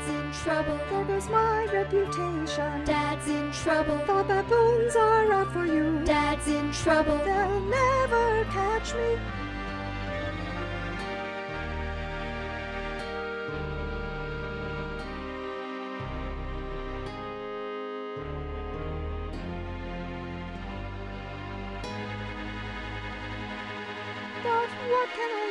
Dad's in trouble. There goes my reputation. Dad's in trouble. The baboons are out for you. Dad's in trouble. They'll never catch me. But what can I